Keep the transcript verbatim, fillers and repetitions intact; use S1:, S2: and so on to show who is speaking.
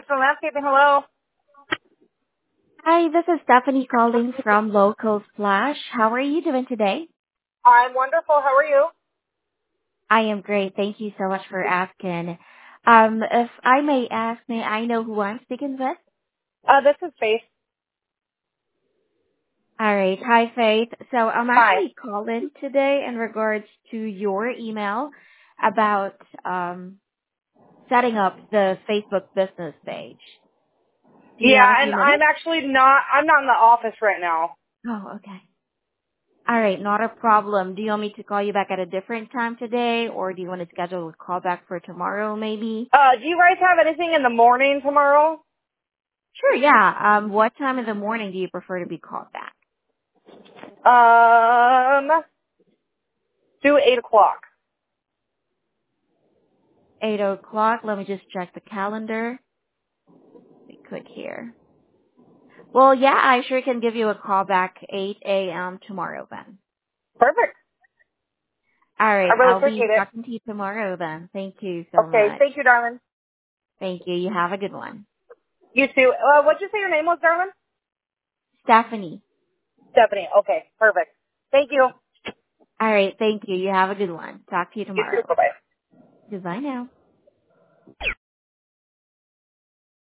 S1: Crystal Landscaping. Hello.
S2: Hi, this is Stephanie calling from Local Splash. How are you doing today?
S1: I'm wonderful. How are you?
S2: I am great. Thank you so much for asking. Um, if I may ask, may I know who I'm speaking with?
S1: Uh, this is Faith.
S2: All right. Hi, Faith. So I'm
S1: Hi.
S2: actually calling today in regards to your email about um, setting up the Facebook business page. Do you have a
S1: Yeah,
S2: few
S1: and I'm
S2: minutes?
S1: actually not, I'm not in the office right now.
S2: Oh, okay. All right, not a problem. Do you want me to call you back at a different time today, or do you want to schedule a call back for tomorrow, maybe?
S1: Uh, do you guys have anything in the morning tomorrow?
S2: Sure, yeah. Um, what time in the morning do you prefer to be called back?
S1: Um, do eight o'clock.
S2: Eight o'clock. Let me just check the calendar. Be quick here. Well, yeah, I sure can give you a call back eight a.m. tomorrow then.
S1: Perfect.
S2: All
S1: I
S2: right,
S1: really
S2: I'll be
S1: appreciate it.
S2: talking to you tomorrow then. Thank you so
S1: Okay,
S2: much.
S1: thank you, darling.
S2: Thank you. You have a good one.
S1: You too. Uh, what'd you say your name was, darling?
S2: Stephanie.
S1: Stephanie. Okay, perfect. Thank you.
S2: All right, thank you. You have a good one. Talk to you
S1: You too.
S2: tomorrow.
S1: Bye-bye.
S2: Goodbye now.